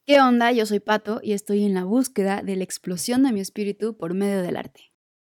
¿Qué onda? Yo soy Pato y estoy en la búsqueda de la explosión de mi espíritu por medio del arte.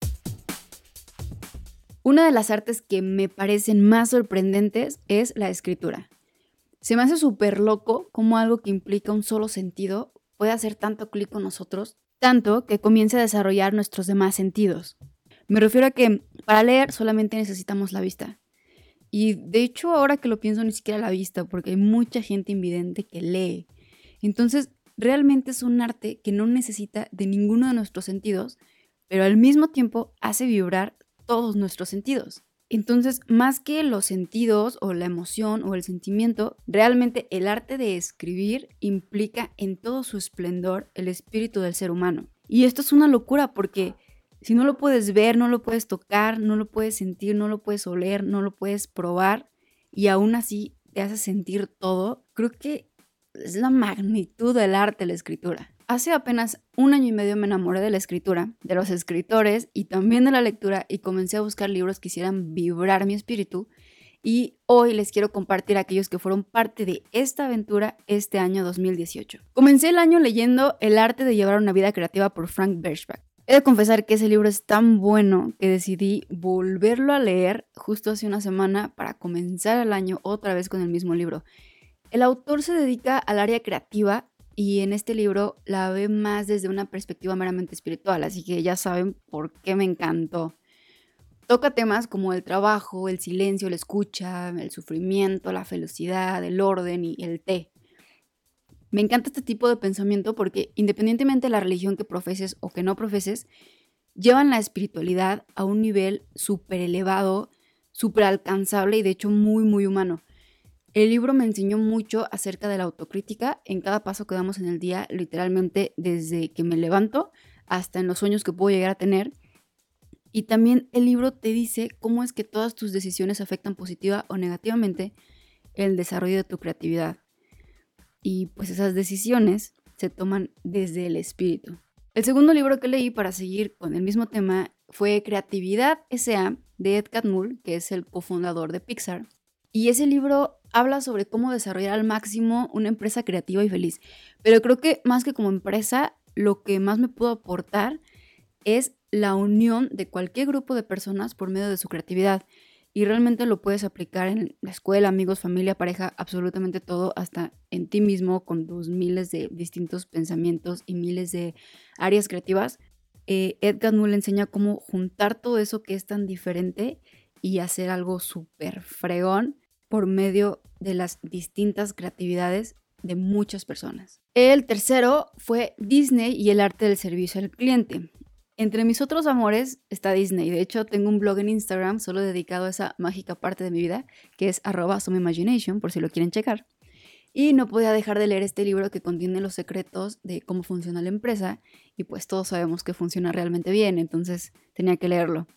Una de las artes que me parecen más sorprendentes es la escritura. Se me hace súper loco cómo algo que implica un solo sentido puede hacer tanto clic con nosotros, tanto que comience a desarrollar nuestros demás sentidos. Me refiero a que para leer solamente necesitamos la vista. Y de hecho, ahora que lo pienso, ni siquiera la vista, porque hay mucha gente invidente que lee. Entonces, realmente es un arte que no necesita de ninguno de nuestros sentidos, pero al mismo tiempo hace vibrar todos nuestros sentidos. Entonces, más que los sentidos o la emoción o el sentimiento, realmente el arte de escribir implica en todo su esplendor el espíritu del ser humano. Y esto es una locura porque si no lo puedes ver, no lo puedes tocar, no lo puedes sentir, no lo puedes oler, no lo puedes probar y aún así te hace sentir todo, creo que es la magnitud del arte, la escritura. Hace apenas 1 año y medio me enamoré de la escritura, de los escritores y también de la lectura y comencé a buscar libros que hicieran vibrar mi espíritu y hoy les quiero compartir aquellos que fueron parte de esta aventura este año 2018. Comencé el año leyendo El arte de llevar una vida creativa por Frank Bersbach. He de confesar que ese libro es tan bueno que decidí volverlo a leer justo hace una semana para comenzar el año otra vez con el mismo libro. El autor se dedica al área creativa y en este libro la ve más desde una perspectiva meramente espiritual, así que ya saben por qué me encantó. Toca temas como el trabajo, el silencio, la escucha, el sufrimiento, la felicidad, el orden y el té. Me encanta este tipo de pensamiento porque independientemente de la religión que profeses o que no profeses, llevan la espiritualidad a un nivel súper elevado, súper alcanzable y de hecho muy, muy humano. El libro me enseñó mucho acerca de la autocrítica en cada paso que damos en el día, literalmente desde que me levanto hasta en los sueños que puedo llegar a tener. Y también el libro te dice cómo es que todas tus decisiones afectan positiva o negativamente el desarrollo de tu creatividad. Y pues esas decisiones se toman desde el espíritu. El segundo libro que leí para seguir con el mismo tema fue Creatividad S.A. de Ed Catmull, que es el cofundador de Pixar. Y ese libro habla sobre cómo desarrollar al máximo una empresa creativa y feliz. Pero creo que más que como empresa, lo que más me pudo aportar es la unión de cualquier grupo de personas por medio de su creatividad. Y realmente lo puedes aplicar en la escuela, amigos, familia, pareja, absolutamente todo, hasta en ti mismo con tus miles de distintos pensamientos y miles de áreas creativas. Ed Catmull enseña cómo juntar todo eso que es tan diferente y hacer algo súper fregón por medio de las distintas creatividades de muchas personas. El tercero fue Disney y el arte del servicio al cliente. Entre mis otros amores está Disney. De hecho, tengo un blog en Instagram solo dedicado a esa mágica parte de mi vida, que es @someimagination, por si lo quieren checar. Y no podía dejar de leer este libro que contiene los secretos de cómo funciona la empresa, y pues todos sabemos que funciona realmente bien, entonces tenía que leerlo.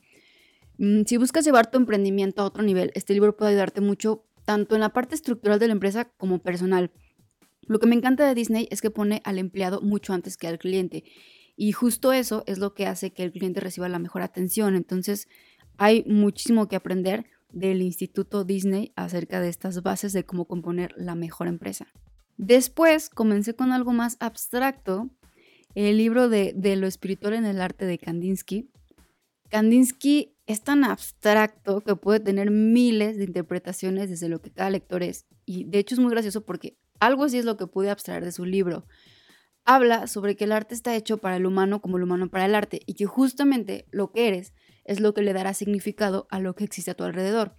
Si buscas llevar tu emprendimiento a otro nivel, este libro puede ayudarte mucho, tanto en la parte estructural de la empresa como personal. Lo que me encanta de Disney es que pone al empleado mucho antes que al cliente. Y justo eso es lo que hace que el cliente reciba la mejor atención. Entonces, hay muchísimo que aprender del Instituto Disney acerca de estas bases de cómo componer la mejor empresa. Después comencé con algo más abstracto, el libro de lo espiritual en el arte de Kandinsky. Kandinsky es tan abstracto que puede tener miles de interpretaciones desde lo que cada lector es. Y de hecho es muy gracioso porque algo así es lo que pude abstraer de su libro. Habla sobre que el arte está hecho para el humano como el humano para el arte y que justamente lo que eres es lo que le dará significado a lo que existe a tu alrededor.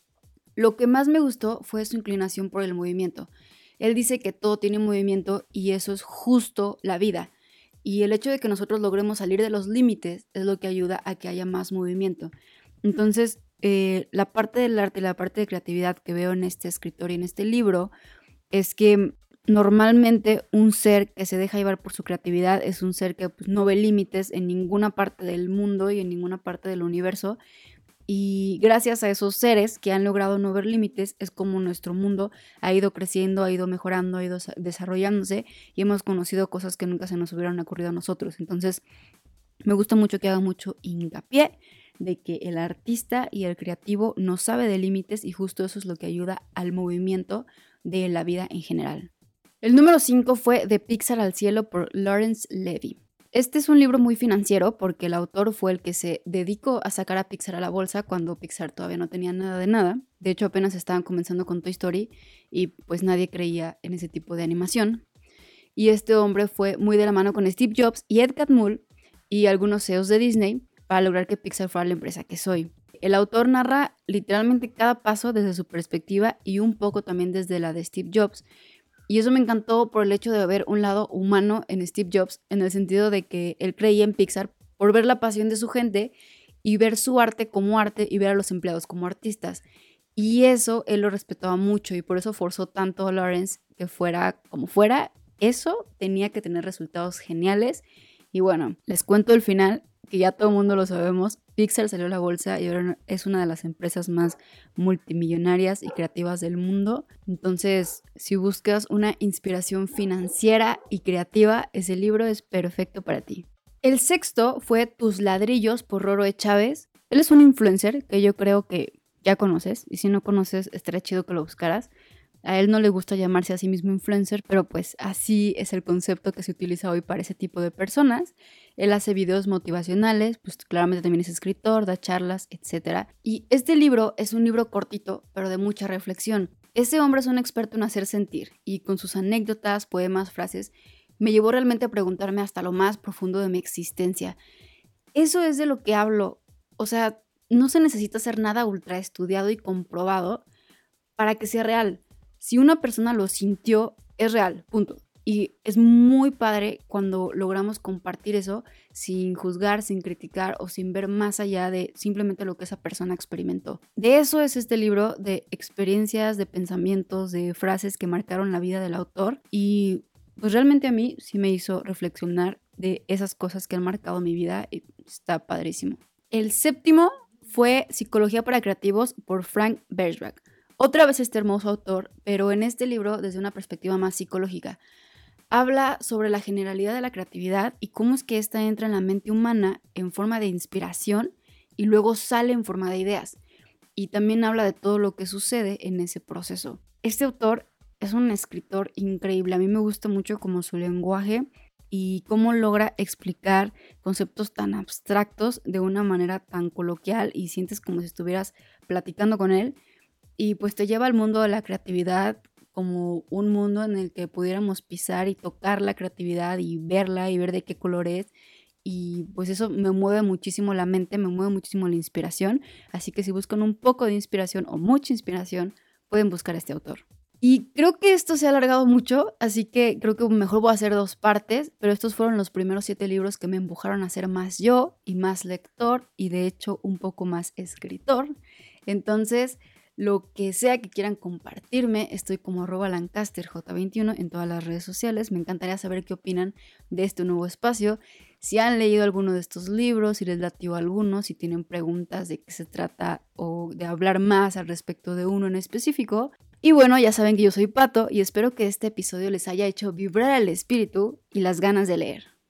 Lo que más me gustó fue su inclinación por el movimiento. Él dice que todo tiene movimiento y eso es justo la vida. Y el hecho de que nosotros logremos salir de los límites es lo que ayuda a que haya más movimiento. Entonces, la parte del arte y la parte de creatividad que veo en este escritor y en este libro es que normalmente un ser que se deja llevar por su creatividad es un ser que pues, no ve límites en ninguna parte del mundo y en ninguna parte del universo. Y gracias a esos seres que han logrado no ver límites es como nuestro mundo ha ido creciendo, ha ido mejorando, ha ido desarrollándose y hemos conocido cosas que nunca se nos hubieran ocurrido a nosotros. Entonces, me gusta mucho que haga mucho hincapié de que el artista y el creativo no sabe de límites y justo eso es lo que ayuda al movimiento de la vida en general. El número 5 fue De Pixar al cielo por Lawrence Levy. Este es un libro muy financiero porque el autor fue el que se dedicó a sacar a Pixar a la bolsa cuando Pixar todavía no tenía nada de nada. De hecho, apenas estaban comenzando con Toy Story y pues nadie creía en ese tipo de animación. Y este hombre fue muy de la mano con Steve Jobs y Ed Catmull y algunos CEOs de Disney para lograr que Pixar fuera la empresa que soy. El autor narra literalmente cada paso desde su perspectiva y un poco también desde la de Steve Jobs. Y eso me encantó por el hecho de ver un lado humano en Steve Jobs, en el sentido de que él creía en Pixar por ver la pasión de su gente y ver su arte como arte y ver a los empleados como artistas. Y eso él lo respetaba mucho y por eso forzó tanto a Lawrence que fuera como fuera. Eso tenía que tener resultados geniales. Y bueno, les cuento el final, que ya todo el mundo lo sabemos. Pixar salió a la bolsa y ahora es una de las empresas más multimillonarias y creativas del mundo. Entonces, si buscas una inspiración financiera y creativa, ese libro es perfecto para ti. El sexto fue Tus ladrillos por Roro E. Chávez. Él es un influencer que yo creo que ya conoces, y si no conoces, estaría chido que lo buscaras. A él no le gusta llamarse a sí mismo influencer, pero pues así es el concepto que se utiliza hoy para ese tipo de personas. Él hace videos motivacionales, pues claramente también es escritor, da charlas, etc. Y este libro es un libro cortito, pero de mucha reflexión. Ese hombre es un experto en hacer sentir, y con sus anécdotas, poemas, frases, me llevó realmente a preguntarme hasta lo más profundo de mi existencia. Eso es de lo que hablo. O sea, no se necesita hacer nada ultra estudiado y comprobado para que sea real. Si una persona lo sintió, es real, punto. Y es muy padre cuando logramos compartir eso sin juzgar, sin criticar o sin ver más allá de simplemente lo que esa persona experimentó. De eso es este libro, de experiencias, de pensamientos, de frases que marcaron la vida del autor. Y pues realmente a mí sí me hizo reflexionar de esas cosas que han marcado mi vida y está padrísimo. El séptimo fue Psicología para Creativos por Frank Bergerac. Otra vez este hermoso autor, pero en este libro desde una perspectiva más psicológica. Habla sobre la generalidad de la creatividad y cómo es que ésta entra en la mente humana en forma de inspiración y luego sale en forma de ideas. Y también habla de todo lo que sucede en ese proceso. Este autor es un escritor increíble. A mí me gusta mucho como su lenguaje y cómo logra explicar conceptos tan abstractos de una manera tan coloquial y sientes como si estuvieras platicando con él. Y pues te lleva al mundo de la creatividad como un mundo en el que pudiéramos pisar y tocar la creatividad y verla y ver de qué color es. Y pues eso me mueve muchísimo la mente, me mueve muchísimo la inspiración. Así que si buscan un poco de inspiración o mucha inspiración, pueden buscar a este autor. Y creo que esto se ha alargado mucho, así que creo que mejor voy a hacer 2 partes, pero estos fueron los primeros 7 libros que me empujaron a ser más yo y más lector y de hecho un poco más escritor. Entonces, lo que sea que quieran compartirme, estoy como @lancasterj21 en todas las redes sociales. Me encantaría saber qué opinan de este nuevo espacio. Si han leído alguno de estos libros, si les latió alguno, si tienen preguntas de qué se trata o de hablar más al respecto de uno en específico. Y bueno, ya saben que yo soy Pato y espero que este episodio les haya hecho vibrar el espíritu y las ganas de leer.